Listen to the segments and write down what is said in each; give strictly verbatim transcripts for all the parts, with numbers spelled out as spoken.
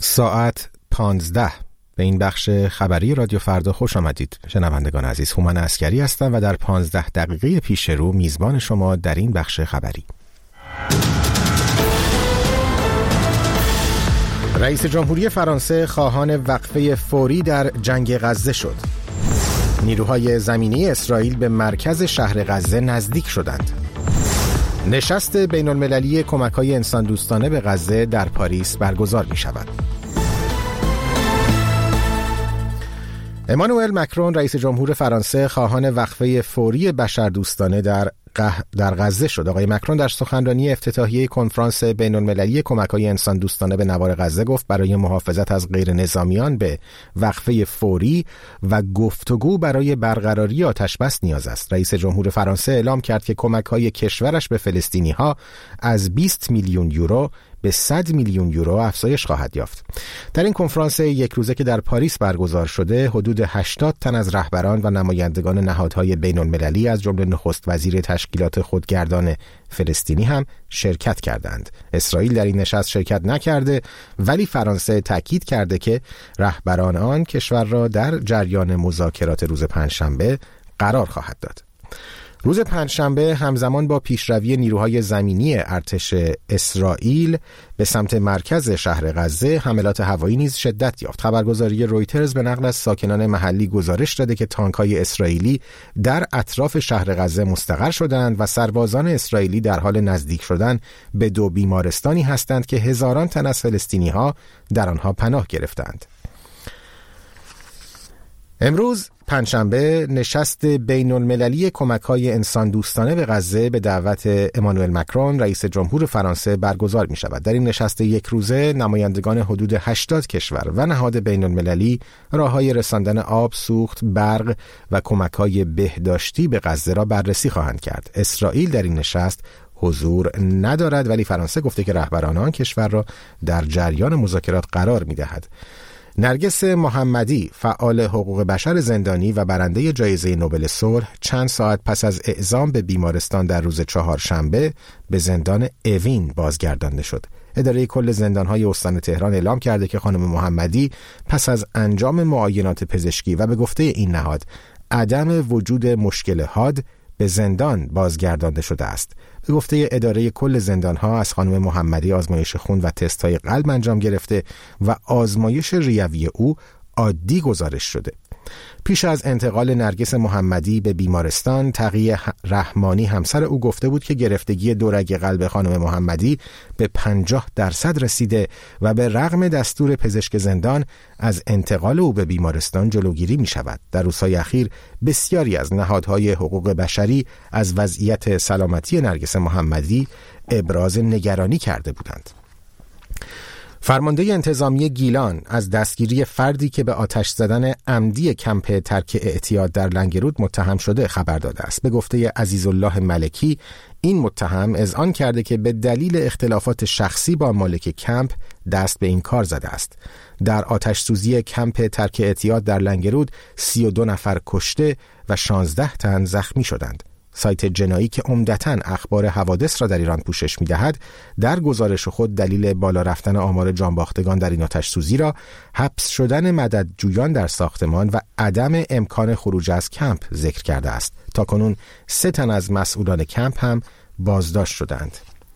ساعت پانزده. به این بخش خبری رادیو فردا خوش آمدید. شنوندگان عزیز، هومن عسکری هستم و در پانزده دقیقه پیش رو میزبان شما در این بخش خبری. رئیس جمهوری فرانسه خواهان وقفه فوری در جنگ غزه شد. نیروهای زمینی اسرائیل به مرکز شهر غزه نزدیک شدند. نشست بین المللی کمک‌های انسان دوستانه به غزه در پاریس برگزار می شود. امانوئل مکرون رئیس جمهور فرانسه خواهان وقفه فوری بشردوستانه در در غزه شد. آقای مکرون در سخنرانی افتتاحیه کنفرانس بین المللی کمک‌های انسان دوستانه به نوار غزه گفت برای محافظت از غیر نظامیان به وقفه فوری و گفتگو برای برقراری آتش بس نیاز است. رئیس جمهور فرانسه اعلام کرد که کمک‌های کشورش به فلسطینی‌ها از بیست میلیون یورو به صد میلیون یورو افزایش خواهد یافت. در این کنفرانس یک روزه که در پاریس برگزار شده، حدود هشتاد تن از رهبران و نمایندگان نهادهای بین المللی از جمله نخست وزیر تشکیلات خودگردان فلسطینی هم شرکت کردند. اسرائیل در این نشست شرکت نکرده، ولی فرانسه تاکید کرده که رهبران آن کشور را در جریان مذاکرات روز پنجشنبه قرار خواهد داد. روز پنجشنبه همزمان با پیشروی نیروهای زمینی ارتش اسرائیل به سمت مرکز شهر غزه، حملات هوایی نیز شدت یافت. خبرگزاری رویترز به نقل از ساکنان محلی گزارش داده که تانک‌های اسرائیلی در اطراف شهر غزه مستقر شدند و سربازان اسرائیلی در حال نزدیک شدن به دو بیمارستانی هستند که هزاران تن از فلسطینی‌ها در آنها پناه گرفتند. امروز پنجشنبه نشست بین المللی کمک‌های انسان دوستانه به غزه به دعوت امانوئل مکرون رئیس جمهور فرانسه برگزار می شود. در این نشست یک روزه نمایندگان حدود هشتاد کشور و نهاد بین المللی راه‌های رساندن آب، سوخت، برق و کمک‌های بهداشتی به غزه را بررسی خواهند کرد. اسرائیل در این نشست حضور ندارد، ولی فرانسه گفته که رهبران آن کشور را در جریان مذاکرات قرار می دهد. نرگس محمدی، فعال حقوق بشر زندانی و برنده جایزه نوبل صلح، چند ساعت پس از اعزام به بیمارستان در روز چهارشنبه به زندان اوین بازگردانده شد. اداره کل زندان‌های استان تهران اعلام کرده که خانم محمدی پس از انجام معاینات پزشکی و به گفته این نهاد عدم وجود مشکل حاد به زندان بازگردانده شده است. به گفته اداره کل زندان‌ها از خانم محمدی آزمایش خون و تست‌های قلب انجام گرفته و آزمایش ریوی او عادی گزارش شده. پیش از انتقال نرگس محمدی به بیمارستان، تقی رحمانی همسر او گفته بود که گرفتگی دو رگ قلب خانم محمدی به پنجاه درصد رسیده و به رغم دستور پزشک زندان از انتقال او به بیمارستان جلوگیری می شود. در روزهای اخیر بسیاری از نهادهای حقوق بشری از وضعیت سلامتی نرگس محمدی ابراز نگرانی کرده بودند. فرمانده انتظامی گیلان از دستگیری فردی که به آتش زدن عمدی کمپ ترک اعتیاد در لنگرود متهم شده خبر داده است. به گفته عزیزالله ملکی، این متهم اذعان کرده که به دلیل اختلافات شخصی با مالک کمپ دست به این کار زده است. در آتش سوزی کمپ ترک اعتیاد در لنگرود سی و دو نفر کشته و شانزده تن زخمی شدند. سایت جنایی که عمدتاً اخبار حوادث را در ایران پوشش می‌دهد، در گزارش خود دلیل بالا رفتن آمار جانباختگان در این آتش سوزی را حبس شدن مددجویان در ساختمان و عدم امکان خروج از کمپ ذکر کرده است. تاکنون سه تن از مسئولان کمپ هم بازداشت شدند.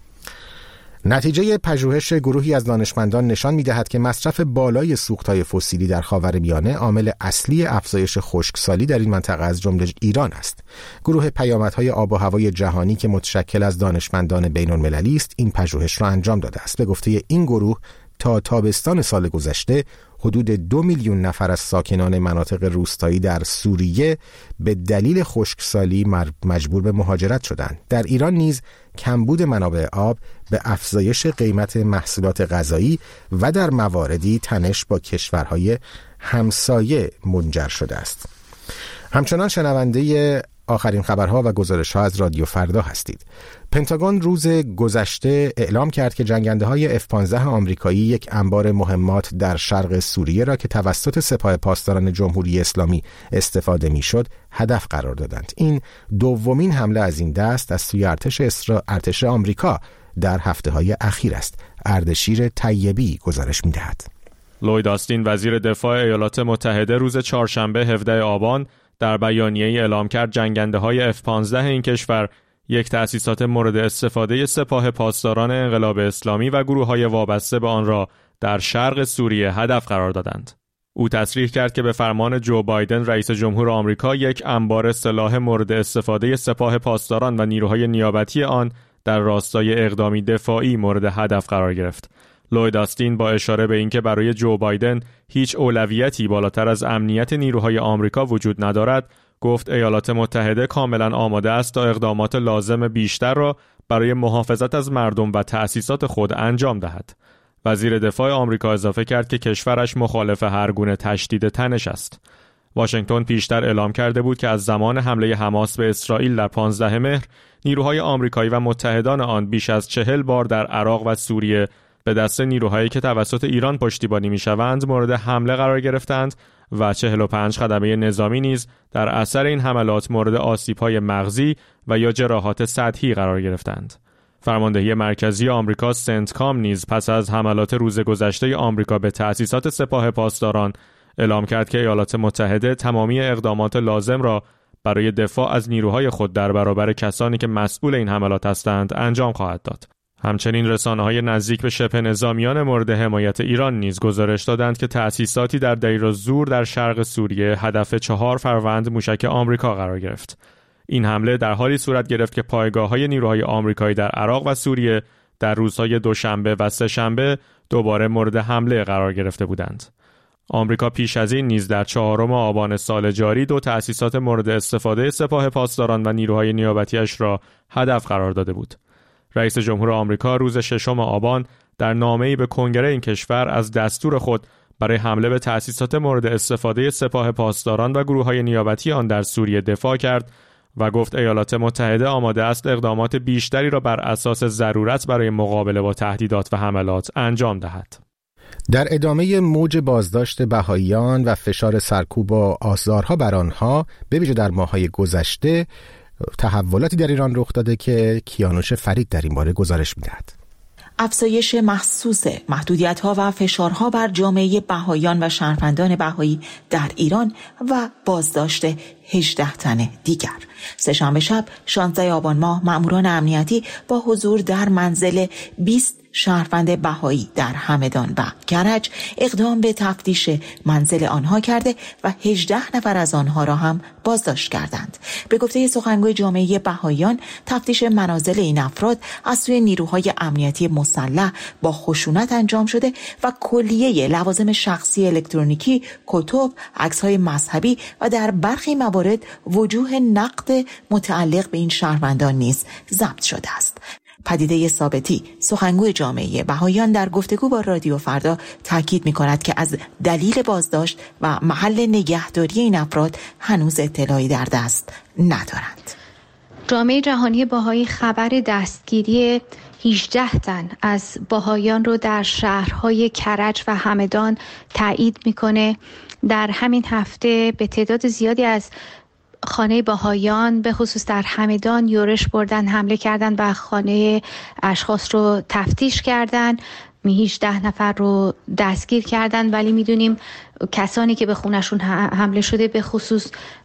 نتیجه پژوهش گروهی از دانشمندان نشان می‌دهد که مصرف بالای سوخت‌های فسیلی در خاورمیانه عامل اصلی افزایش خشکسالی در این منطقه از جمله ایران است. گروه پیامدهای آب و هوای جهانی که متشکل از دانشمندان بین‌المللی است، این پژوهش را انجام داده است. به گفته این گروه، تا تابستان سال گذشته حدود دو میلیون نفر از ساکنان مناطق روستایی در سوریه به دلیل خشکسالی مجبور به مهاجرت شدند. در ایران نیز کمبود منابع آب به افزایش قیمت محصولات غذایی و در مواردی تنش با کشورهای همسایه منجر شده است. همچنان شنونده آخرین خبرها و گزارش‌ها از رادیو فردا هستید. پنتاگون روز گذشته اعلام کرد که جنگنده‌های اف پانزده آمریکایی یک انبار مهمات در شرق سوریه را که توسط سپاه پاسداران جمهوری اسلامی استفاده می‌شد هدف قرار دادند. این دومین حمله از این دست از سوی ارتش اسرا... ارتش آمریکا در هفته‌های اخیر است. اردشیر طیبی گزارش می‌دهد. لوید آستین وزیر دفاع ایالات متحده روز چهارشنبه هفدهم آبان در بیانیه‌ای اعلام کرد جنگنده‌های اف پانزده این کشور یک تأسیسات مورد استفاده سپاه پاسداران انقلاب اسلامی و گروه‌های وابسته به آن را در شرق سوریه هدف قرار دادند. او تصریح کرد که به فرمان جو بایدن رئیس جمهور آمریکا یک انبار سلاح مورد استفاده سپاه پاسداران و نیروهای نیابتی آن در راستای اقدامی دفاعی مورد هدف قرار گرفت. لوید آستین با اشاره به اینکه برای جو بایدن هیچ اولویتی بالاتر از امنیت نیروهای آمریکا وجود ندارد، گفت ایالات متحده کاملا آماده است تا اقدامات لازم بیشتر را برای محافظت از مردم و تأسیسات خود انجام دهد. وزیر دفاع آمریکا اضافه کرد که کشورش مخالف هر گونه تشدید تنش است. واشنگتن پیشتر اعلام کرده بود که از زمان حمله حماس به اسرائیل در پانزدهم مهر، نیروهای آمریکایی و متحدان آن بیش از چهل بار در عراق و سوریه به دست نیروهایی که توسط ایران پشتیبانی می‌شوند مورد حمله قرار گرفتند و چهل و پنج خدمه نظامی نیز در اثر این حملات مورد آسیب‌های مغزی و یا جراحات سطحی قرار گرفتند. فرماندهی مرکزی آمریکا سنتکام نیز پس از حملات روز گذشته آمریکا به تأسیسات سپاه پاسداران اعلام کرد که ایالات متحده تمامی اقدامات لازم را برای دفاع از نیروهای خود در برابر کسانی که مسئول این حملات هستند انجام خواهد داد. همچنین رسانه‌های نزدیک به شبه نظامیان مورد حمایت ایران نیز گزارش دادند که تأسیساتی در دیر الزور در شرق سوریه هدف چهار فروند موشک آمریکا قرار گرفت. این حمله در حالی صورت گرفت که پایگاه‌های نیروهای آمریکایی در عراق و سوریه در روزهای دوشنبه و سه‌شنبه دوباره مورد حمله قرار گرفته بودند. آمریکا پیش از این نیز در چهارم آبان سال جاری دو تأسیسات مورد استفاده سپاه پاسداران و نیروهای نیابتی‌اش را هدف قرار داده بود. رئیس جمهور آمریکا روز ششم آبان در نامه‌ای به کنگره این کشور از دستور خود برای حمله به تأسیسات مورد استفاده سپاه پاسداران و گروه‌های نیابتی آن در سوریه دفاع کرد و گفت ایالات متحده آماده است اقدامات بیشتری را بر اساس ضرورت برای مقابله با تهدیدات و حملات انجام دهد. در ادامه موج بازداشت بهائیان و فشار سرکوب و آزارها بر آنها به ویژه در ماه‌های گذشته، تحولاتی در ایران رخ داده که کیانوش فرید در این باره گزارش می‌دهد. افزایش محسوس محدودیت‌ها و فشارها بر جامعه بهائیان و شهروندان بهایی در ایران و بازداشت هجده تن دیگر. سه‌شنبه شب شانزده آبان ماه مأموران امنیتی با حضور در منزل بیست شهروند بهایی در همدان و کرج اقدام به تفتیش منزل آنها کرده و هجده نفر از آنها را هم بازداشت کردند. به گفته سخنگوی جامعه بهائیان، تفتیش منازل این افراد از سوی نیروهای امنیتی مسلح با خشونت انجام شده و کلیه لوازم شخصی الکترونیکی، کتب، عکس‌های مذهبی و در برخی موارد وجوه نقد متعلق به این شهروندان نیز ضبط شده است. پدیده ثابتی، سخنگوی جامعه بهائیان، در گفتگو با رادیو فردا تاکید می‌کند که از دلیل بازداشت و محل نگهداری این افراد هنوز اطلاعی در دست ندارند. جامعه جهانی بهایی خبر دستگیری هجده تن از بهائیان رو در شهرهای کرج و همدان تایید می‌کنه. در همین هفته به تعداد زیادی از خانه بهائیان به خصوص در همدان یورش بردن، حمله کردن و خانه اشخاص رو تفتیش کردن. هجده نفر رو دستگیر کردن، ولی میدونیم کسانی که به خونشون حمله شده به خصوص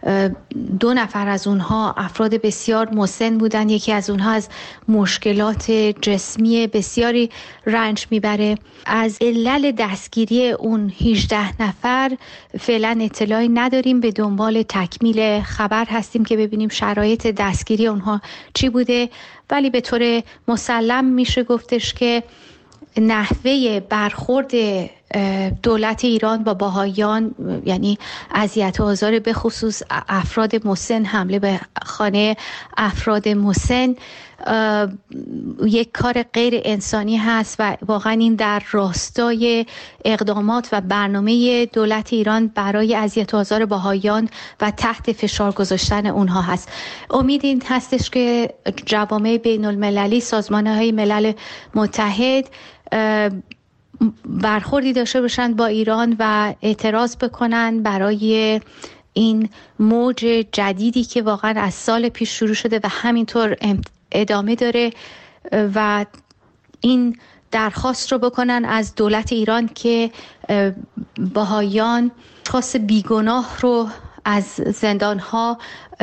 دو نفر از اونها افراد بسیار مسن بودن. یکی از اونها از مشکلات جسمی بسیاری رنج میبره. از علل دستگیری اون هجده نفر فعلا اطلاعی نداریم، به دنبال تکمیل خبر هستیم که ببینیم شرایط دستگیری اونها چی بوده، ولی به طور مسلم میشه گفتش که نحوه برخورد دولت ایران با بهائیان، یعنی اذیت و آزار به خصوص افراد مسن، حمله به خانه افراد مسن، یک کار غیر انسانی هست و واقعا این در راستای اقدامات و برنامه دولت ایران برای اذیت و آزار بهائیان و تحت فشار گذاشتن اونها هست. امید این هستش که جوامع بین المللی، سازمان‌های ملل متحد برخوردی داشته باشند با ایران و اعتراض بکنن برای این موج جدیدی که واقعا از سال پیش شروع شده و همینطور ادامه داره و این درخواست رو بکنن از دولت ایران که بهائیان خاص بیگناه رو از زندان‌ها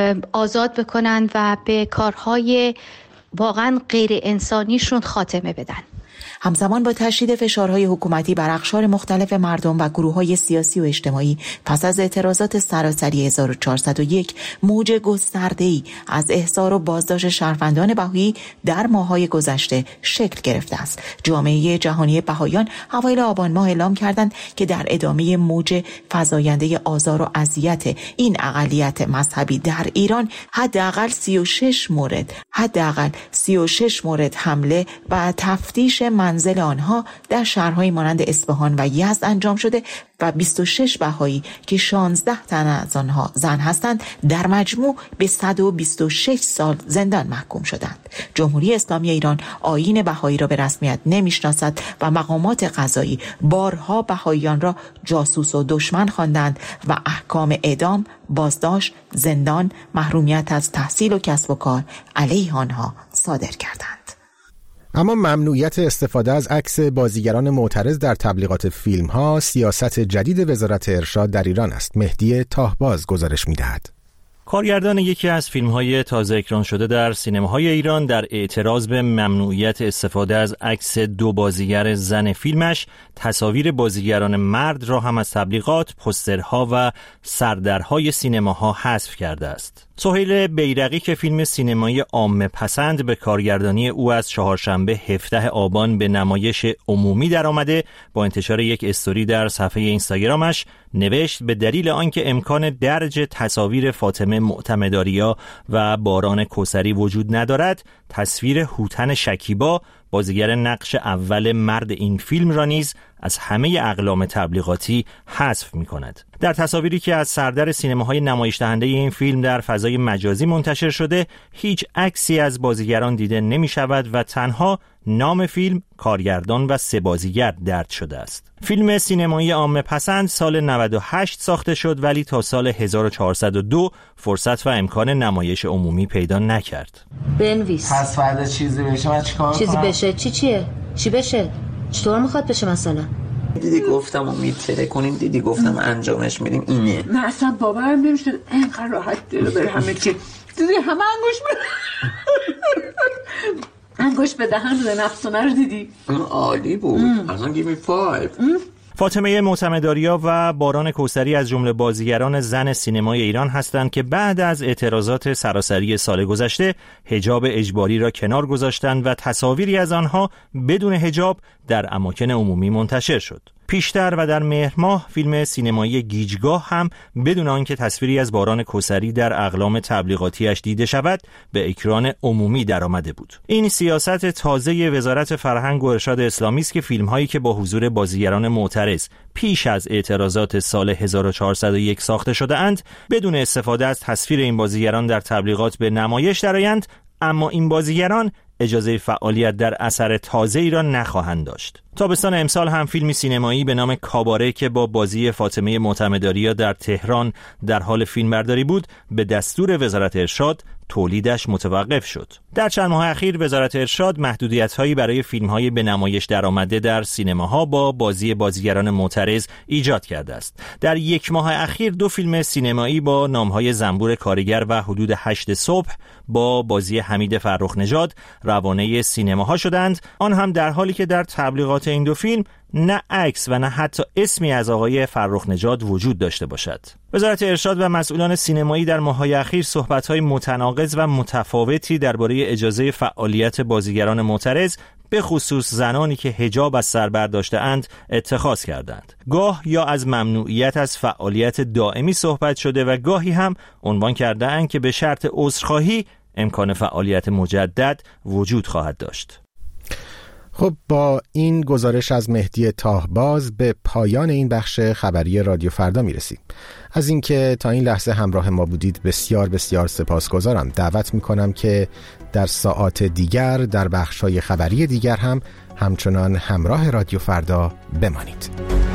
آزاد بکنن و به کارهای واقعا غیر انسانیشون خاتمه بدن. همزمان با تشدید فشارهای حکومتی بر اقشار مختلف مردم و گروه‌های سیاسی و اجتماعی، پس از اعتراضات سراسری هزار و چهارصد و یک موج گسترده‌ای از احضار و بازداشت شهروندان بهایی در ماه‌های گذشته شکل گرفته است. جامعه جهانی بهائیان اوایل آبان ماه اعلام کردند که در ادامه موج فزاینده آزار و اذیت این اقلیت مذهبی در ایران حداقل سی و شش مورد حداقل سی و شش مورد حمله و تفتیش منزل آنها در شهرهای مانند اصفهان و یزد انجام شده و بیست و شش بهایی که شانزده تن از آنها زن هستند در مجموع به صد و بیست و شش سال زندان محکوم شدند. جمهوری اسلامی ایران آیین بهایی را به رسمیت نمیشناسد و مقامات قضایی بارها بهاییان را جاسوس و دشمن خواندند و احکام اعدام، بازداشت، زندان، محرومیت از تحصیل و کسب و کار علیه آنها صادر کردند. اما ممنوعیت استفاده از عکس بازیگران معترض در تبلیغات فیلم ها سیاست جدید وزارت ارشاد در ایران است. مهدی تاهباز گزارش می‌دهد. کارگردان یکی از فیلم‌های تازه اکران شده در سینماهای ایران در اعتراض به ممنوعیت استفاده از عکس دو بازیگر زن فیلمش، تصاویر بازیگران مرد را هم از تبلیغات، پوسترها و سردرهای سینماها حذف کرده است. سهیل بیرقی که فیلم سینمایی عامه پسند به کارگردانی او از چهارشنبه هفدهم آبان به نمایش عمومی درآمده، با انتشار یک استوری در صفحه اینستاگرامش نوشت به دلیل آنکه امکان درج تصاویر فاطمه معتمدآریا و باران کوثری وجود ندارد، تصویر هوتن شکیبا بازیگر نقش اول مرد این فیلم را نیز از همه اقلام تبلیغاتی حذف می کند. در تصاویری که از سردر سینماهای نمایش دهنده این فیلم در فضای مجازی منتشر شده، هیچ عکسی از بازیگران دیده نمی شود و تنها نام فیلم، کارگردان و سه بازیگر درج شده است. فیلم سینمایی عامه پسند سال نود و هشت ساخته شد ولی تا سال هزار و چهارصد و دو فرصت و امکان نمایش عمومی پیدا نکرد. بنویس. پس فردا چیزی بشه من چیکار کنم؟ چیزی بشه؟ چی چیه؟ چی بشه؟ چطور میخواد بشه مثلا؟ دیدی گفتم امید تره کنیم، دیدی گفتم انجامش میدیم اینه. نه اصلا باورم نمیشد اینقدر راحت دل بره همه چی. دیدی همه انگوش به انگوش به دهن رو نفسونه رو دیدی. عالی بود. اصلا گیمی فایو. فاطمه معتمدآریا و باران کوثری از جمله بازیگران زن سینمای ایران هستند که بعد از اعتراضات سراسری سال گذشته حجاب اجباری را کنار گذاشتند و تصاویری از آنها بدون حجاب در اماکن عمومی منتشر شد. پیشتر و در مهر ماه فیلم سینمایی گیجگاه هم بدون آنکه تصویری از باران کوثری در اقلام تبلیغاتیش دیده شود به اکران عمومی درآمده بود. این سیاست تازه وزارت فرهنگ و ارشاد اسلامی است که فیلم‌هایی که با حضور بازیگران معترض پیش از اعتراضات سال هزار و چهارصد و یک ساخته شده اند بدون استفاده از تصویر این بازیگران در تبلیغات به نمایش درآیند، اما این بازیگران اجازه فعالیت در اثر تازه‌ای را نخواهند داشت. تابستان امسال هم فیلمی سینمایی به نام کاباره که با بازی فاطمه معتمدآریا در تهران در حال فیلمبرداری بود، به دستور وزارت ارشاد تولیدش متوقف شد. در چند ماه اخیر وزارت ارشاد محدودیت‌هایی برای فیلم‌های به نمایش درآمده در سینماها با بازی بازیگران معترض ایجاد کرده است. در یک ماه اخیر دو فیلم سینمایی با نام‌های زنبور کارگر و حدود هشت صبح با بازی حمید فرخ نژاد روانه سینماها شدند، آن هم در حالی که در تبلیغات این دو فیلم نه عکس و نه حتی اسمی از آقای فرخ نژاد وجود داشته باشد. وزارت ارشاد و مسئولان سینمایی در ماه‌های اخیر صحبت‌های متناقض و متفاوتی درباره اجازه فعالیت بازیگران معترض به خصوص زنانی که حجاب از سر برداشته اند اتخاذ کردند. گاه یا از ممنوعیت از فعالیت دائمی صحبت شده و گاهی هم عنوان کرده اند که به شرط عذرخواهی امکان فعالیت مجدد وجود خواهد داشت. خب با این گزارش از مهدی تاهباز به پایان این بخش خبری رادیو فردا میرسیم. از اینکه تا این لحظه همراه ما بودید بسیار بسیار سپاسگزارم. دعوت میکنم که در ساعات دیگر در بخش‌های خبری دیگر هم همچنان همراه رادیو فردا بمانید.